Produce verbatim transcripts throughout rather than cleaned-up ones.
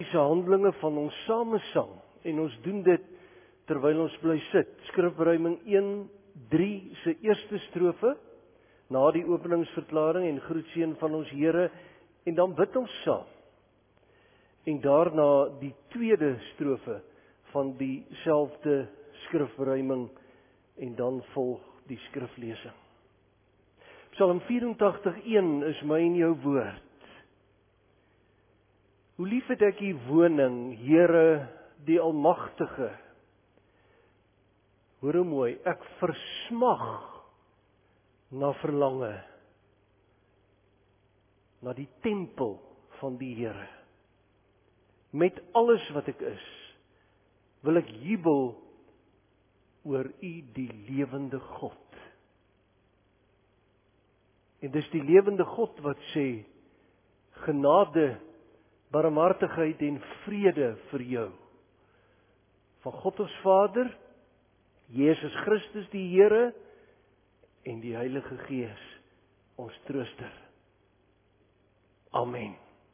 se Handelinge van ons samesang, en ons doen dit terwyl ons bly sit. Skrifberuiming een drie se eerste strofe, na die openingsverklaring en groetseën van ons Here, en dan bid ons saam. En daarna die tweede strofe van dieselfde skrifberuiming, en dan volg die skriflesing. Psalm vyerentagtig een is my en jou woord. Hoe lief het ek u woning, Here die Almagtige. Hoor hoe mooi, ek versmag na verlange, na die tempel van die Here. Met alles wat ek is, wil ek jubel oor u die lewende God. En dis die lewende God wat sê, genade, barmhartigheid en vrede vir jou. Van God ons Vader, Jesus Christus die Here, en die Heilige Gees, ons trooster. Amen.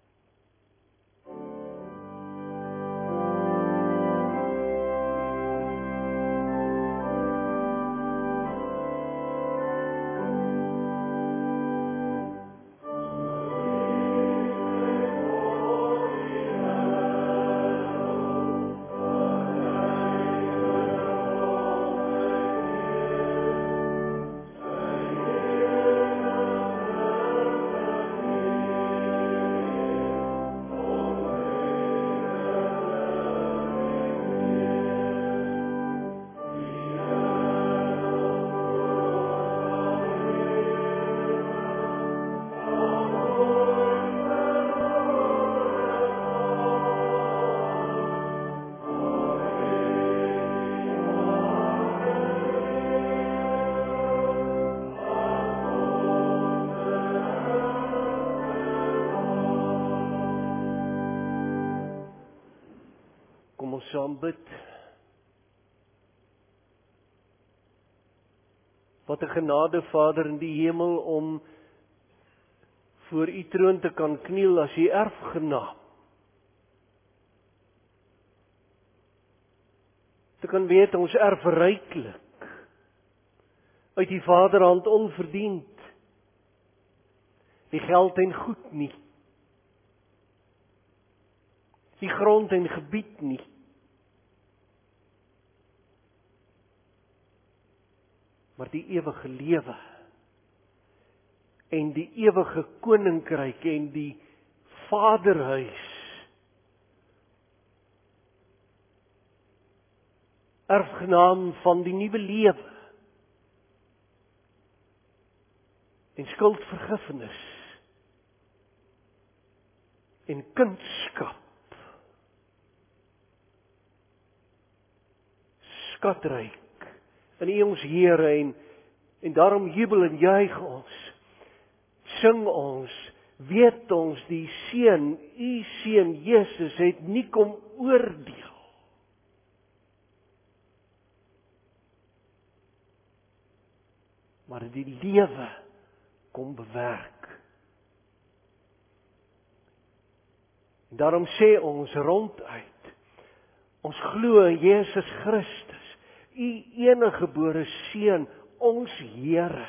Kom ons saam bid. Wat 'n genade, Vader in die hemel, om voor u troon te kan kniel as u erfgenaam. Te kan weet ons erf ryklik uit die Vaderhand onverdiend. Die geld en goed nie. Die grond en gebied nie. Maar die ewige lewe en die ewige koninkryk en die Vaderhuis. Erfgenaam van die nuwe lewe en skuldvergifnis en kindskap. Skatryk in U ons Here, en, en daarom jubel en juig ons, sing ons, weet ons die Seun, U Seun Jesus het nie kom oordeel. Maar die lewe kom bewerk. En daarom sê ons ronduit, ons glo in Jesus Christus, U eniggebore Seun, ons Here,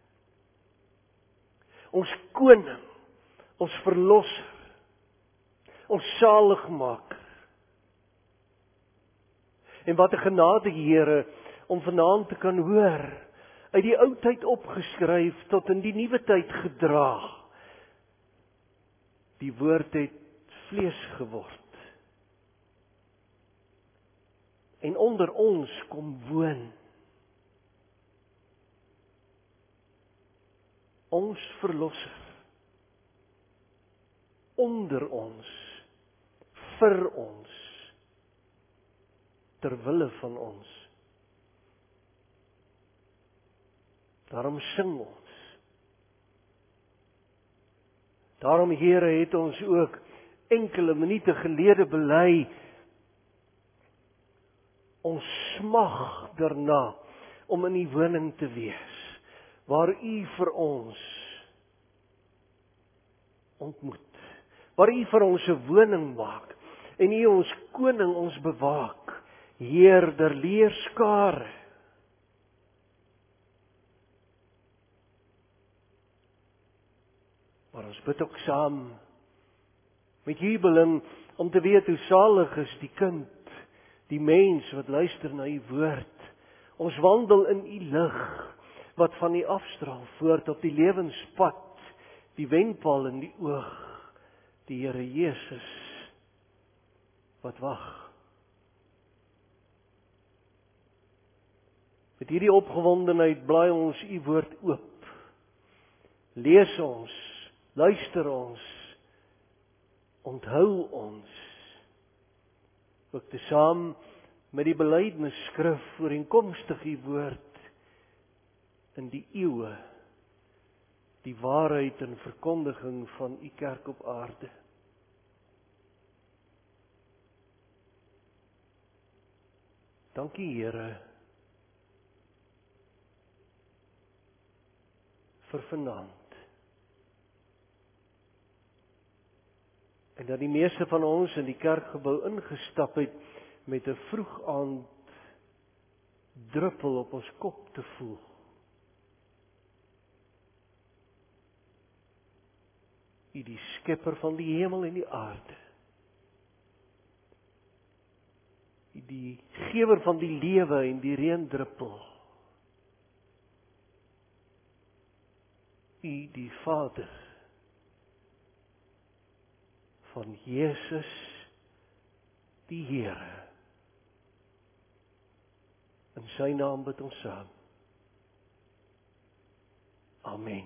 ons koning, ons verlosser, ons saligmaker. En wat 'n genade, Here, om vanaand te kan hoor, uit die ou tyd opgeskryf tot in die nuwe tyd gedra. Die woord het vlees geword en onder ons kom woon. Ons verlosser, onder ons, vir ons, ter wille van ons. Daarom sing ons. Daarom, Here, het ons ook enkele minute gelede bely, ons smag daarna om in die woning te wees, waar U vir ons ontmoet, waar U vir ons 'n woning maak, En U ons koning ons bewaak, Heer der leerskare. Maar ons bid ook saam met jubeling om te weet hoe salig is die kind, die mens wat luister na U woord. Ons wandel in U lig wat van U afstraal voort op die lewenspad, die wenpaal in die oog, die Here Jesus wat wag. Met hierdie opgewondenheid blaai ons U woord oop. Lees ons, luister ons, onthou ons. Ook tesaam met die belydenisskrif ooreenkomstig U woord in die eeue, die waarheid en verkondiging van U kerk op aarde. Dankie Here vir vanaand. En dat die meeste van ons in die kerkgebou ingestap het met 'n vroeg aand druppel op ons kop te voel. U die skepper van die hemel en die aarde. U die gewer van die lewe en die reendruppel. U die Vader van Jesus die Here. In sy naam bid ons saam. Amen.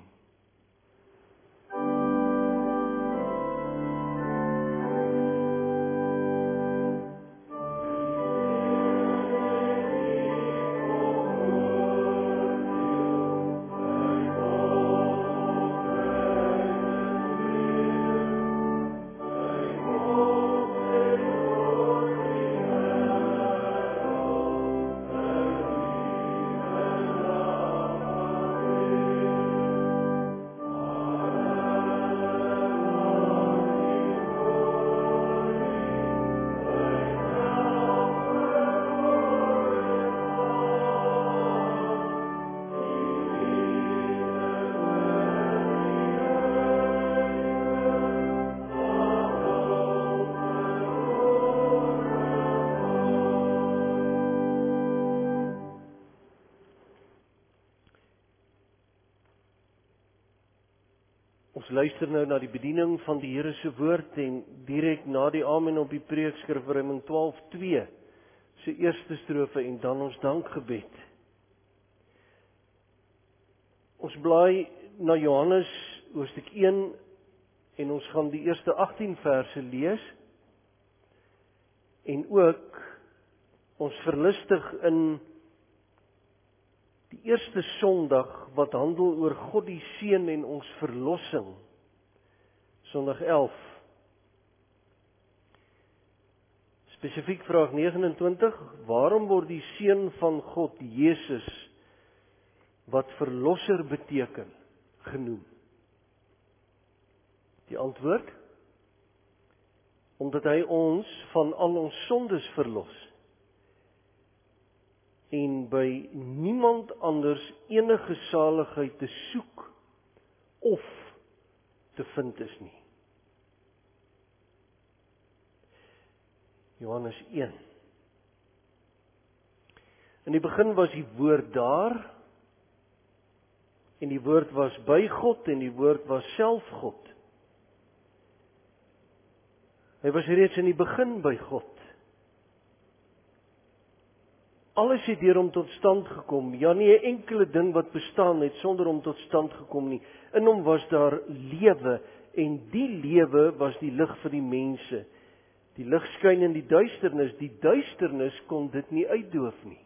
Ons luister nou na die bediening van die Here se woord en direk na die amen op die preekskrif Romeine twaalf twee se eerste strofe en dan ons dankgebed. Ons blaai na Johannes hoofstuk een en ons gaan die eerste agttien verse lees en ook ons verlustig in die eerste Sondag wat handel oor God die Seun en ons verlossing. Sondag elf. Spesifiek vraag vyf nege twintig, waarom word die Seun van God, Jesus, wat verlosser beteken, genoem? Die antwoord: omdat hy ons van al ons sondes verlos en by niemand anders enige saligheid te soek of te vind is nie. Johannes een. In die begin was die woord daar, en die woord was by God, en die woord was self God. Hy was reeds in die begin by God. Alles het deur hom tot stand gekom. Ja, nie 'n enkele ding wat bestaan het sonder hom tot stand gekom nie. In hom was daar lewe en die lewe was die lig vir die mense. Die lig skyn in die duisternis, die duisternis kon dit nie uitdoof nie.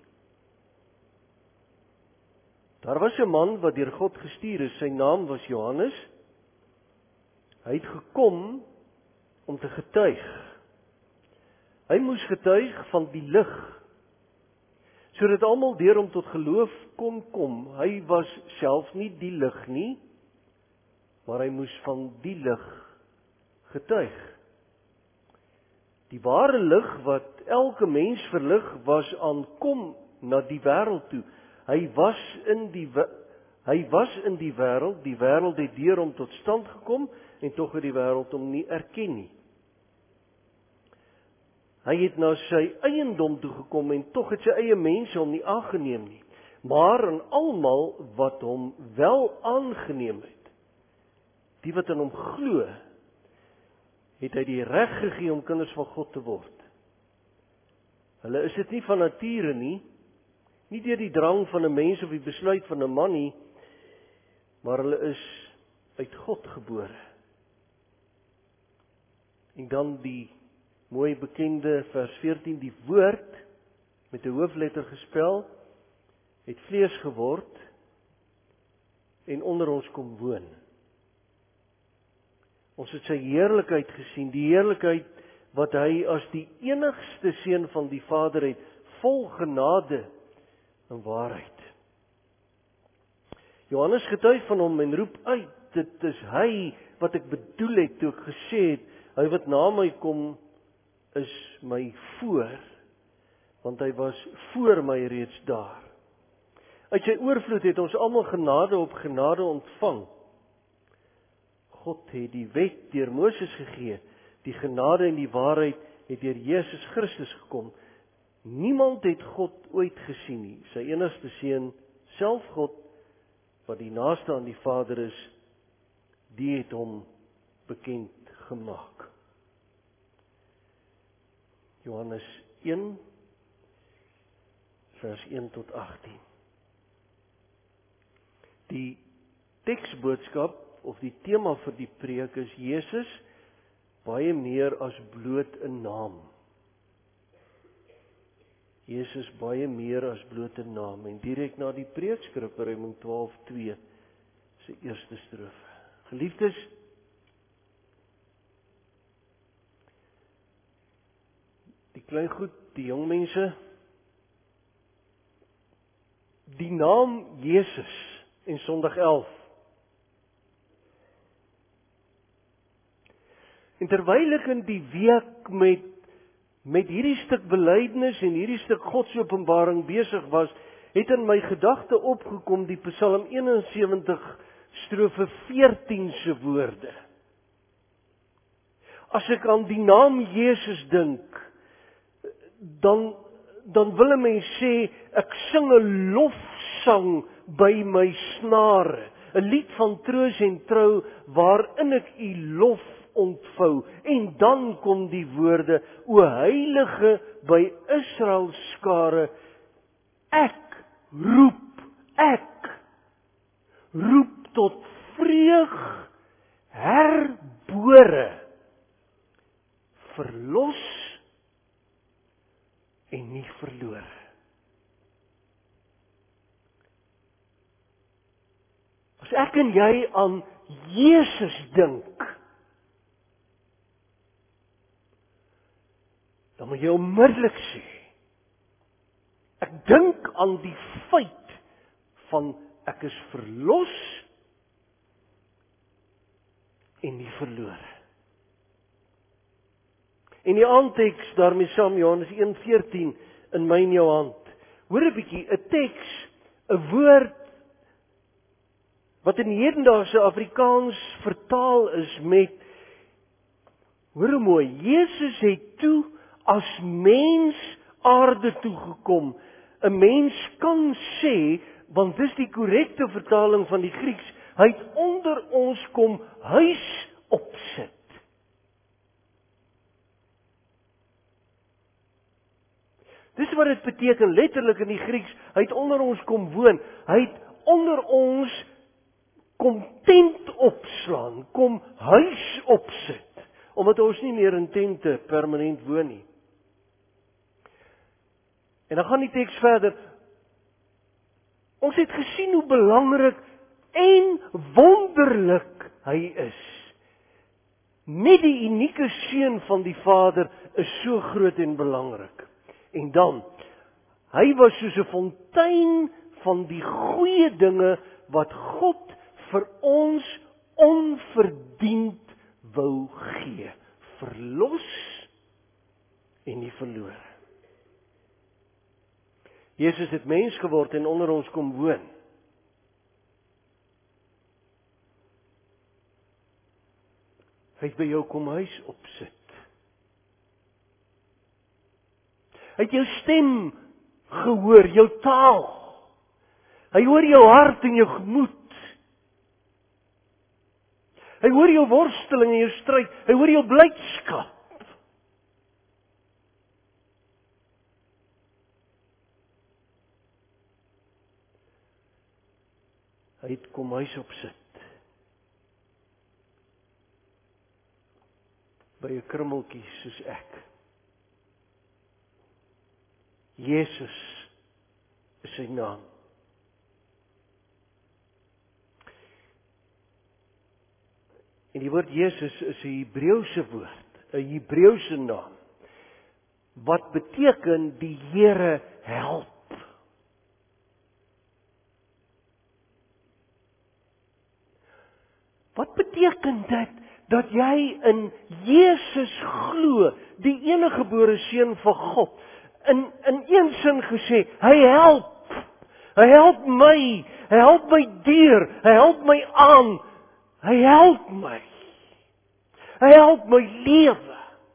Daar was 'n man wat deur God gestuur is, sy naam was Johannes. Hy het gekom om te getuig. Hy moes getuig van die lig, sodat almal deur hom tot geloof kon kom. Hy was self nie die lig nie, maar hy moes van die lig getuig. Die ware lig wat elke mens verlig was aankom na die wêreld toe. Hy was in die hy was in die wêreld, die wêreld het deur hom tot stand gekom en tog het die wêreld hom nie erken nie. Hy het na sy eiendom toe gekom en tog het sy eie mense hom nie aangeneem nie. Maar aan almal wat hom wel aangeneem het, die wat aan hom glo, het hy die reg gegee om kinders van God te word. Hulle is dit nie van nature nie, nie deur die drang van 'n mens of die besluit van 'n man nie, maar hulle is uit God gebore. En dan die mooi bekende vers veertien, die woord met 'n hoofletter gespel, het vlees geword en onder ons kom woon. Ons het sy heerlikheid gesien, die heerlikheid wat hy as die enigste seun van die Vader het, vol genade en waarheid. Johannes getuig van hom en roep uit, dit is hy wat ek bedoel het toe ek gesê het, hy wat na my kom is my voor, want hy was voor my reeds daar. Uit sy oorvloed het ons almal genade op genade ontvang. God het die wet deur Moses gegee, die genade en die waarheid het deur Jesus Christus gekom. Niemand het God ooit gesien nie, sy enigste seun, self God, wat die naaste aan die Vader is, die het hom bekend gemaak. Johannes een, vers een tot agtien. Die teksboodskap of die tema vir die preek is Jesus baie meer as bloot 'n naam. Jesus baie meer as bloot 'n naam. En direk na die preekskrif Romeine twaalf twee se eerste strofe. Geliefdes, die klein goed, die jong mense, die naam Jesus en Sondag elf. En terwyl ek in die week met met hierdie stuk belydenis en hierdie stuk Godsopenbaring besig was, het in my gedagte opgekom die Psalm eenensewentig strofe veertien se woorde. As ek aan die naam Jesus dink, dan dan wil 'n mens sê ek sing 'n lofsang by my snare, 'n lied van troos en trou waarin ek U lof ontvou. En dan kom die woorde, o heilige by Israel skare, ek roep, ek roep tot vreug herbore, verlos en nie verlore. As ek en jy aan Jesus dink, dan moet jy onmiddellik sê, ek dink aan die feit van ek is verlos en nie verlore. En die aandteks daarmee saam, Johannes een veertien, in my en jou hand. Hoor 'n bietjie, 'n teks, 'n woord, wat in hedendaagse Afrikaans vertaal is met, hoor hoe mooi, Jesus het toe as mens aarde toe gekom. 'n Mens kan sê, want dis die korrekte vertaling van die Grieks, hy het onder ons kom huis opsit. Dis wat dit beteken letterlik in die Grieks, hy het onder ons kom woon, hy het onder ons kom tent opslaan, kom huis opsit, omdat ons nie meer in tente permanent woon nie. En dan gaan die teks verder. Ons het gesien hoe belangrik en wonderlik hy is. Net die unieke seun van die Vader is so groot en belangrik. En dan, hy was soos 'n fontein van die goeie dinge wat God vir ons onverdiend wou gee. Verlos en die verlore. Jesus het mens geword en onder ons kom woon. Hy het by jou kom huis opsit. Hy het jou stem gehoor, jou taal. Hy hoor jou hart en jou gemoed. Hy hoor jou worsteling en jou stryd. Hy hoor jou blydskap. Hy het kom huis opsit. By 'n krummeltjie soos ek. Jesus is sy naam. En die woord Jesus is 'n Hebreëse woord, 'n Hebreëse naam, wat beteken die Here help. Wat beteken dit? Dat jy in Jesus glo, die eniggebore seun van God, in in een sin gesê, hy help. Hy help my, hy help my deur, hy help my aan. Hy help my. Hy help my lewe.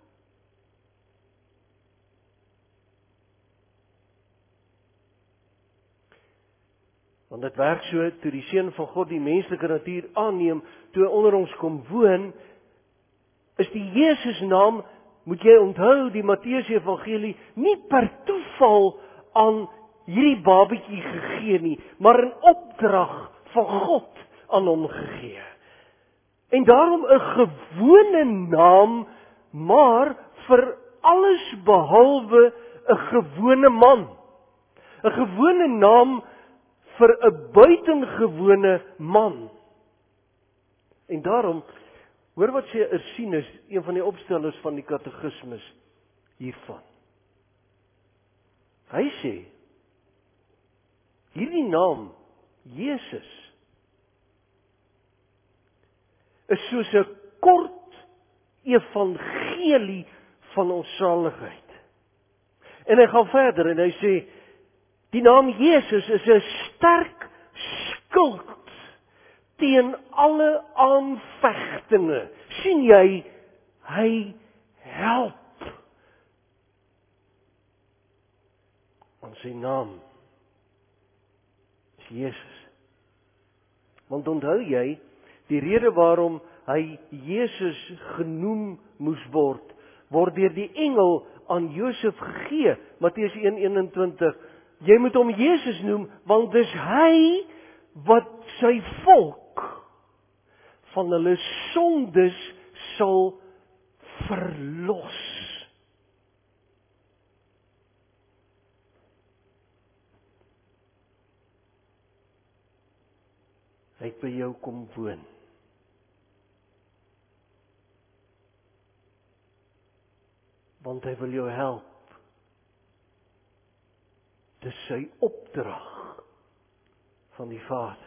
Want dit werk so, toe die seun van God die menslike natuur aanneem, toe hy onder ons kom woon, is die Jesus naam, moet jy onthou, die Matteus Evangelie, nie per toeval aan hierdie babietjie gegee nie, maar in opdrag van God aan hom gegee. En daarom 'n gewone naam, maar vir alles behalwe 'n gewone man. 'n Gewone naam vir 'n buitengewone man. En daarom, hoor wat sê Ursinus, een van die opstellers van die katekismus hiervan. Hy sê, hierdie naam, Jesus, is soos 'n kort evangelie van ons saligheid. En hy gaan verder en hy sê, die naam Jesus is 'n sterk skild teen alle aanvegtinge. sien jy, hy help. Want sy naam is Jesus. Want onthou jy, die rede waarom hy Jesus genoem moes word, word deur die engel aan Josef gegee. Matteus een eenentwintig. Jy moet hom Jesus noem, want dis hy wat sy volk van hulle sondes sal verlos. Hy het by jou kom woon. Want hy wil jou help. Dis sy opdrag van die Vader.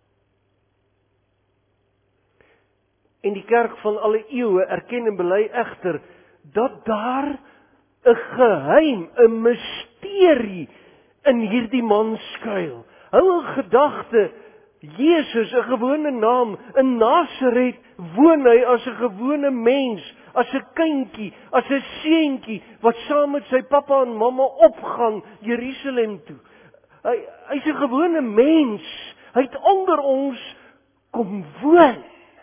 En die kerk van alle eeue erken en bely egter dat daar 'n geheim, 'n misterie in hierdie man skuil. Hou in gedagte, Jesus, 'n gewone naam, in Nasaret woon hy as 'n gewone mens, as 'n kindjie, as 'n seentjie wat saam met sy pappa en mamma opgaan Jerusalem toe. Hy hy's 'n gewone mens. Hy het onder ons kom woon.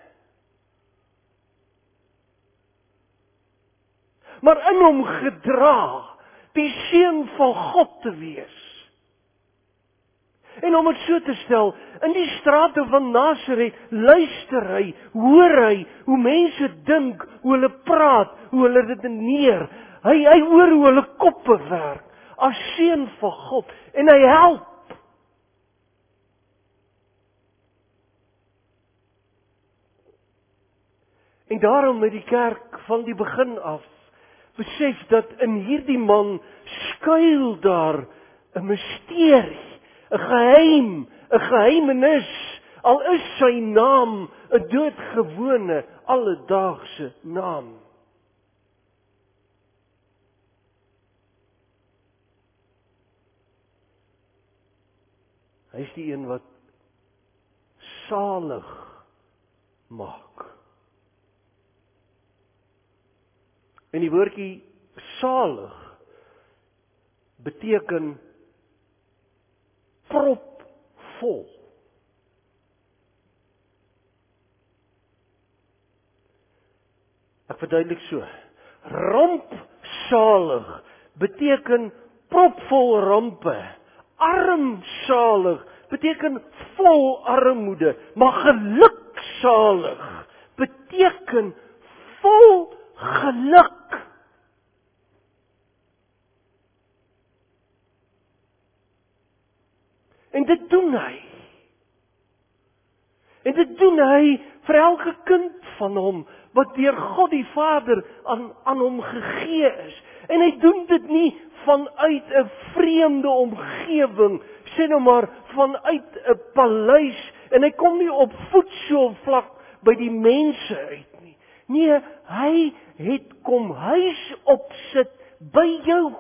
Maar in hom gedra, die seun van God te wees. En om het so te stel, in die strate van Nasaret luister hy, hoor hy hoe mense dink, hoe hulle praat, hoe hulle redeneer. Hy hy hoor hoe hulle koppe werk as seun van God en hy help. En daarom met die kerk van die begin af besef dat in hierdie man skuil daar 'n misterie, 'n geheim, 'n geheimenis, al is sy naam 'n doodgewone, alledaagse naam. Hy is die een wat salig maak. En die woordjie salig beteken propvol. Ek verduidelik so. Rampsalig beteken propvol rampe. Armsalig beteken vol armoede. Maar geluksalig beteken vol geluk. En dit doen hy. En dit doen hy vir elke kind van hom, wat deur God die Vader aan, aan hom gegee is. En hy doen dit nie vanuit 'n vreemde omgewing, sê nou maar vanuit 'n paleis, en hy kom nie op voetsoolvlak by die mense uit nie. Nee, hy het kom huis opsit by jou.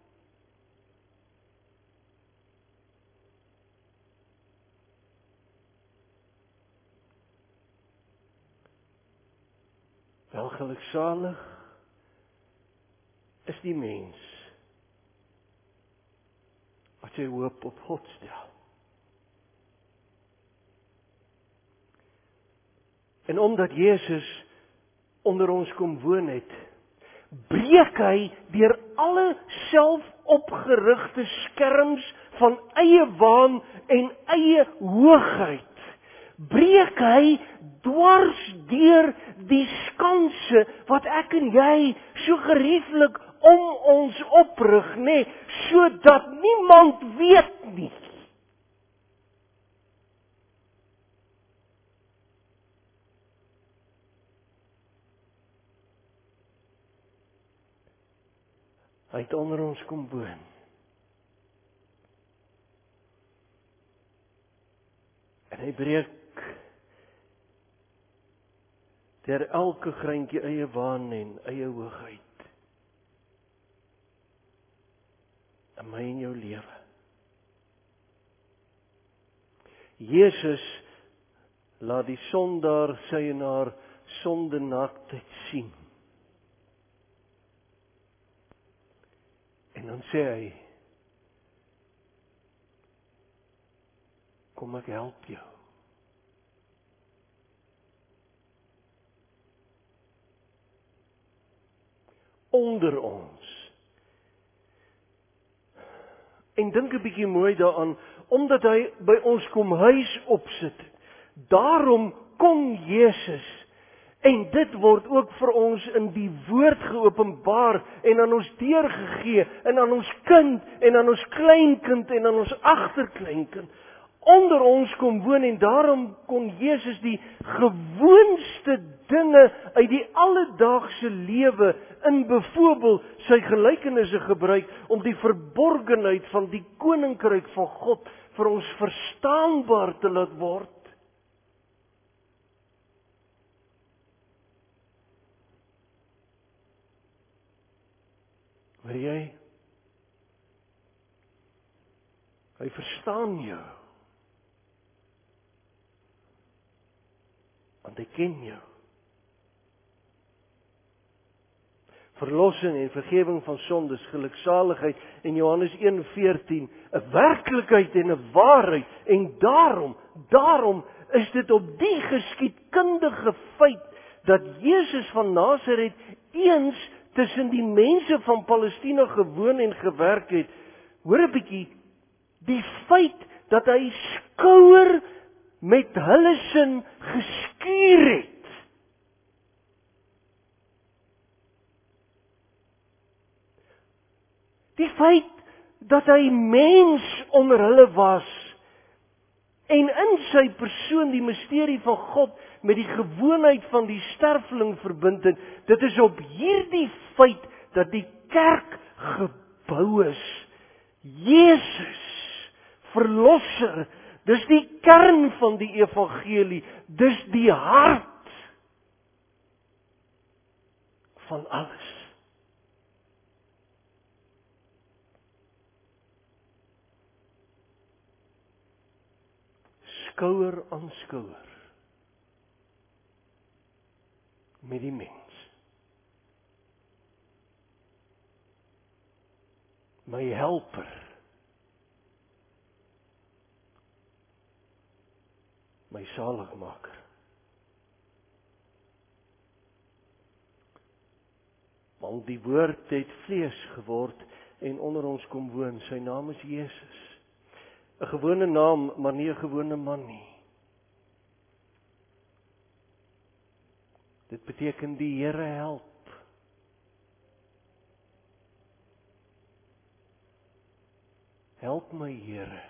Wel geluksalig is die mens wat sy hoop op God stel. En omdat Jesus onder ons kom woon het, breek hy deur alle selfopgerigte skerms van eie waan en eie hoogheid. Breek hy dwars deur die skanse wat ek en jy so gerieflik om ons oprig, nê, sodat niemand weet nie. Hy het onder ons kom woon. En hy breek deur elke greintjie eie waan en eie hoogheid in my en jou lewe. Jesus laat die sondaar sy en haar sonde naaktheid sien. En dan sê hy, kom ek help jou. Onder ons. En dink 'n bietjie mooi daaraan, omdat hy by ons kom huis opsit. Daarom kom Jesus. En dit word ook vir ons in die woord geopenbaar en aan ons deurgegee en aan ons kind en aan ons kleinkind en aan ons agterkleinkind. Onder ons kom woon en daarom kon Jesus die gewoonste dinge uit die alledaagse lewe in byvoorbeeld sy gelykenisse gebruik om die verborgenheid van die koninkryk van God vir ons verstaanbaar te laat word. Hoor jy? Hy verstaan jou. Want hy ken jou. Verlossing en vergewing van sondes, geluksaligheid en Johannes een veertien, 'n werklikheid en 'n waarheid, en daarom, daarom is dit op die geskiedkundige feit dat Jesus van Nasaret eens tussen die mense van Palestina gewoon en gewerk het. Hoor 'n bietjie, die feit dat hy skouer met hulle sin geskuur het. Die feit dat hy mens onder hulle was en in sy persoon die misterie van God met die gewoonheid van die sterfeling verbind het, dit is op hierdie feit dat die kerk gebou is. Jesus, verlosser, dis die kern van die evangelie, dis die hart van alles. skouer aan skouer met die mens. My helper, my saligmaker. Want die woord het vlees geword en onder ons kom woon. Sy naam is Jesus. 'n Gewone naam, maar nie 'n gewone man nie. Dit beteken die Here help. Help my, Here,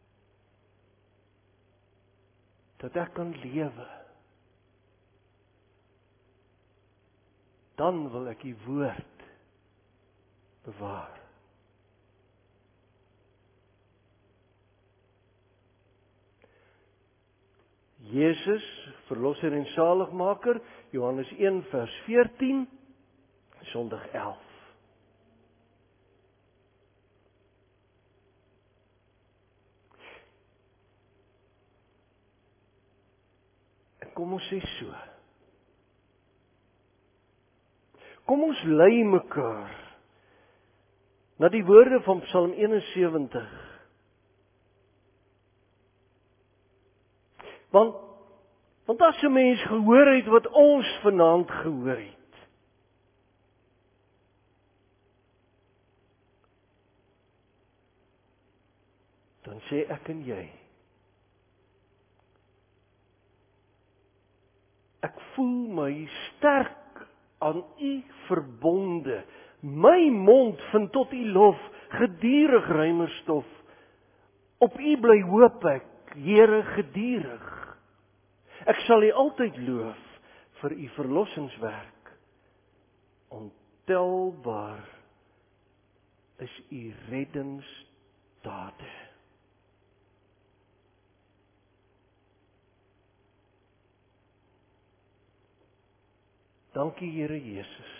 dat ek kan lewe. Dan wil ek die woord bewaar. Jesus, verlosser en saligmaker, Johannes een vers veertien, Sondag elf. En kom ons sê so. Kom ons lei mekaar na die woorde van Psalm eenensewentig. Want, want as 'n mens gehoor het wat ons vanaand gehoor het, dan sê ek en jy, ek voel my sterk aan U verbonde. My mond vind tot U lof, gedurig ruimerstof. Op U bly hoop ek, Here, gedurig. Ek sal U altyd loof vir U verlossingswerk. Ontelbaar is U reddingsdade. Dankie, Here Jesus.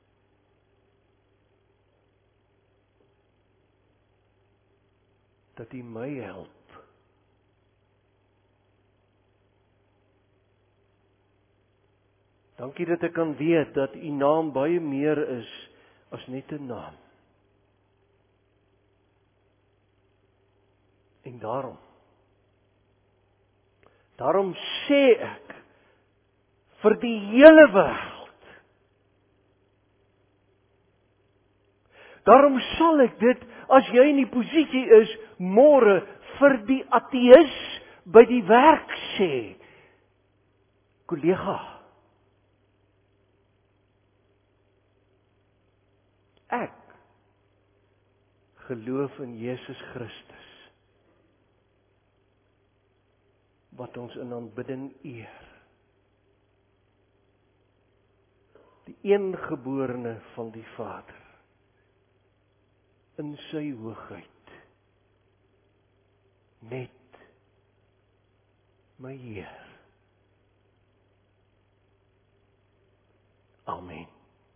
Dat U my help. Dankie dat ek kan weet dat U naam baie meer is as net 'n naam. En daarom, daarom sê ek vir die hele wêreld, daarom sal ek dit, as jy in die posisie is, môre vir die ateïs by die werk sê, kollega, ek geloof in Jesus Christus, wat ons in aanbidding eer. Die eengeborene van die Vader, in sy hoogheid, net my Heer. Amen.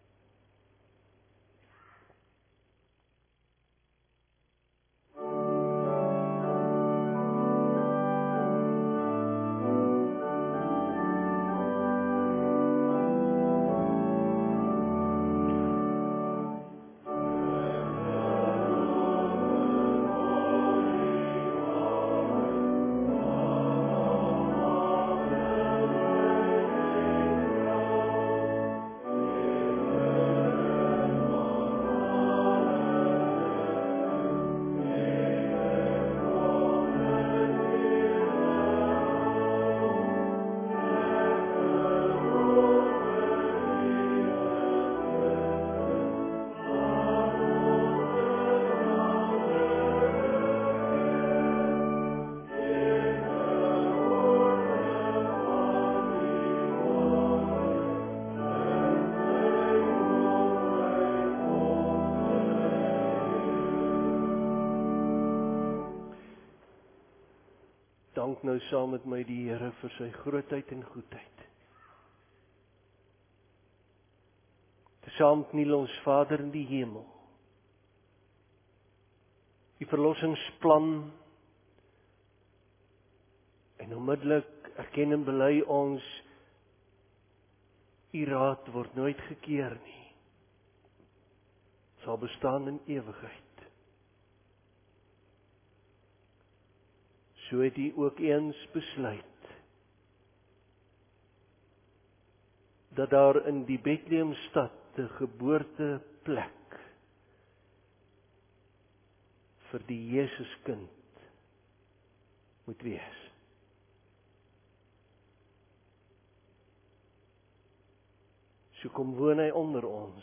Dank nou saam met my die Here vir sy grootheid en goedheid. Saam kniel ons Vader in die hemel. Die verlossingsplan en En onmiddellik erken en bely ons, U raad word nooit gekeer nie. Sal bestaan in ewigheid. So het U ook eens besluit dat daar in die Bethlehemstad 'n geboorteplek vir die Jesuskind moet wees. So kom woon hy onder ons.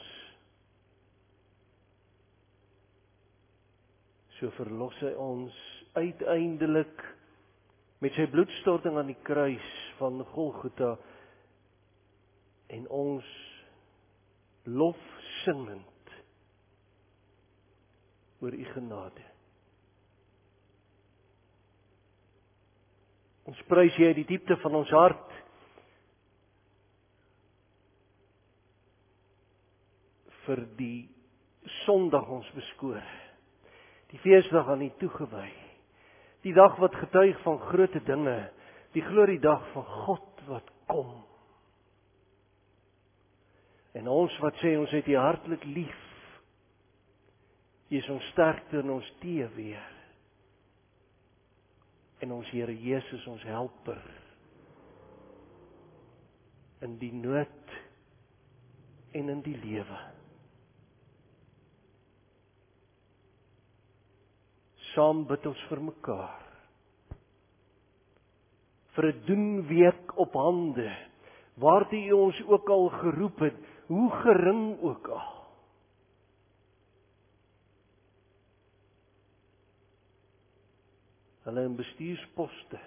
So verlos hy ons uiteindelik met sy bloedstorting aan die kruis van Golgotha en ons lof singend oor U genade. Ons prys U uit die diepte van ons hart vir die Sondag ons beskoor. Die feesdag aan U toegewy. Die dag wat getuig van groot dinge, die gloriedag van God wat kom. En ons wat sê ons het U hartlik lief, U is ons sterkte en ons teeweer. En ons Here Jesus ons helper in die nood en in die lewe. Saam bid ons vir mekaar. Vir 'n doenweek op hande, waartoe U ons ook al geroep het, hoe gering ook al. Hulle in bestuursposte.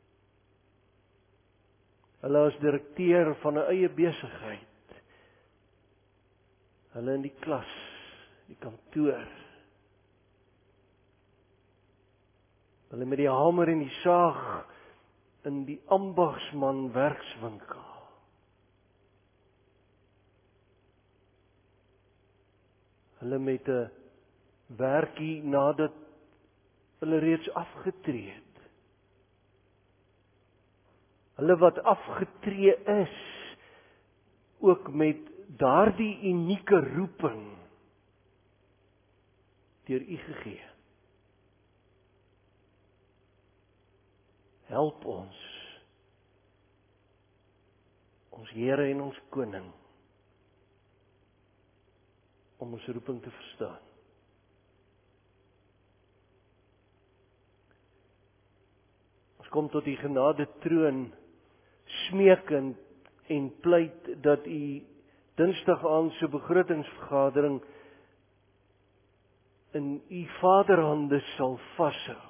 Hulle as direkteur van 'n eie besigheid. Hulle in die klas, die kantoor. Hulle met die hamer en die saag in die ambagsman werkswinkel. Hulle met 'n werkie nadat hulle reeds afgetree het. Hulle wat afgetree is, ook met daardie unieke roeping deur U gegee. Help ons, ons Here en ons Koning, om ons roeping te verstaan. Ons kom tot die genade troon, smeekend en pleit dat U Dinsdag aand se begrotingsvergadering in U Vaderhande sal vashou.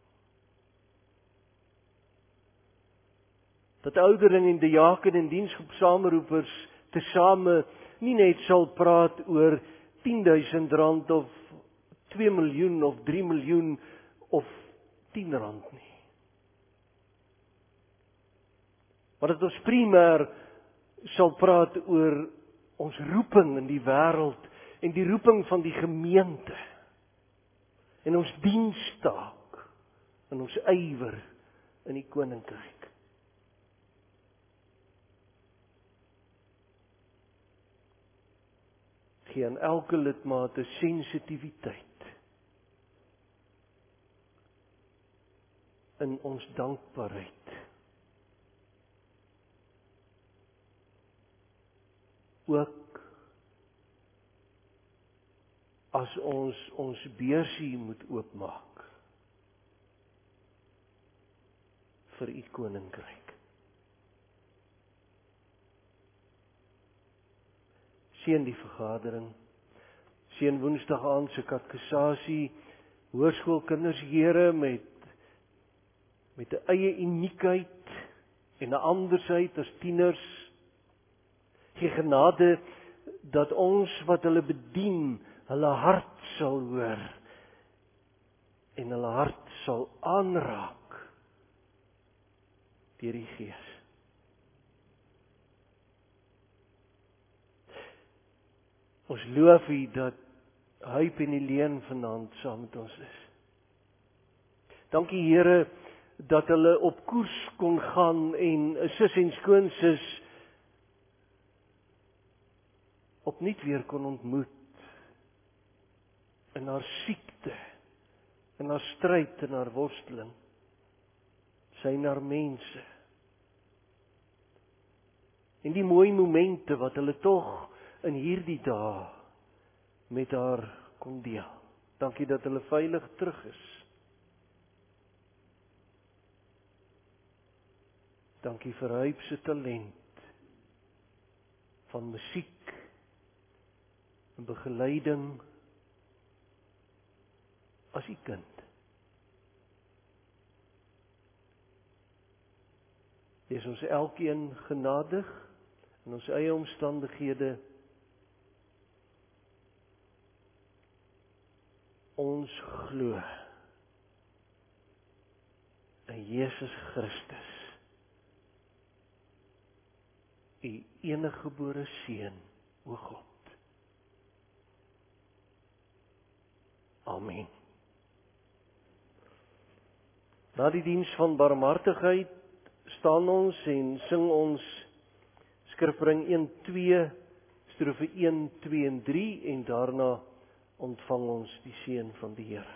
Dat oudering en diaken en diensgroep sameroepers tesame nie net sal praat oor tien duisend rand of twee miljoen of drie miljoen of tien rand nie. Maar dat ons primêr sal praat oor ons roeping in die wêreld en die roeping van die gemeente en ons dienstaak en ons ywer in die koninkryk. Gee aan elke lidmaat 'n sensitiwiteit in ons dankbaarheid. Ook as ons ons beursie moet oopmaak vir U koninkryk. Seën die vergadering, seën Woensdag aand se katekisasie, hoërskoolkinders Here met met 'n eie uniekheid en 'n andersheid as tieners. Gee genade dat ons wat hulle bedien, hulle hart sal hoor en hulle hart sal aanraak deur die Gees. Ons loof U dat Huip en Helene vanaand saam met ons is. Dankie Here dat hulle op koers kon gaan en 'n sus en skoonsus opnuut weer kon ontmoet in haar siekte, in haar stryd, in haar worsteling, sy en haar mense. En die mooi momente wat hulle tog in hierdie dae met haar kon deel. Dankie dat hulle veilig terug is. Dankie vir Huib se talent van musiek en begeleiding as u kind. Wees ons elkeen genadig in ons eie omstandighede. Ons glo in Jesus Christus, u eniggebore Seun, o God. Amen. Na die diens van barmhartigheid staan ons en sing ons Skrifreëling een twee, strofe een, twee en drie en daarna ontvang ons die seën van die Here.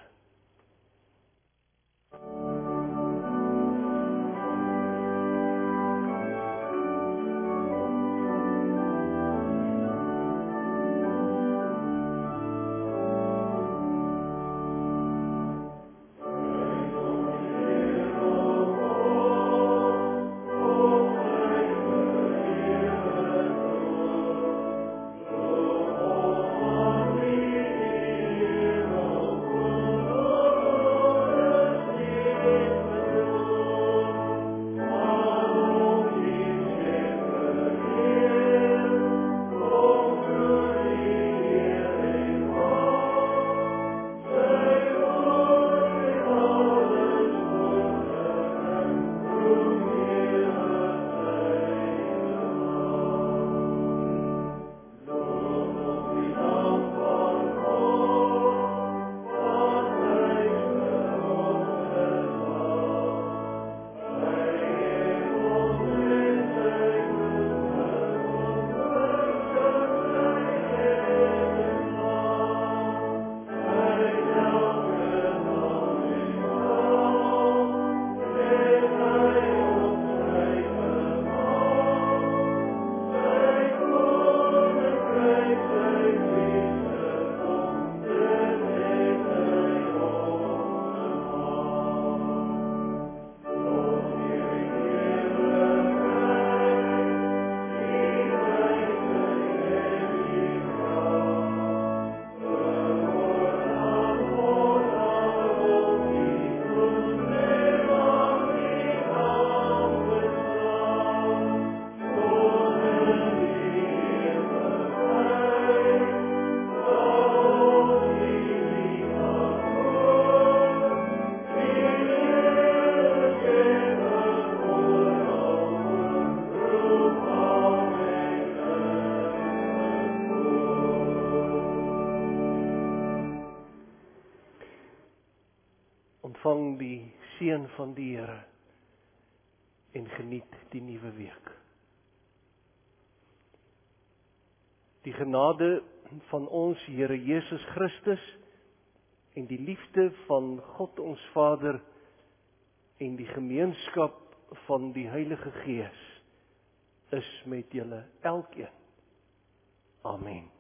Ontvang die seën van die Here en geniet die nuwe week. Die genade van ons Here Jesus Christus en die liefde van God ons Vader en die gemeenskap van die Heilige Gees is met julle elkeen. Amen.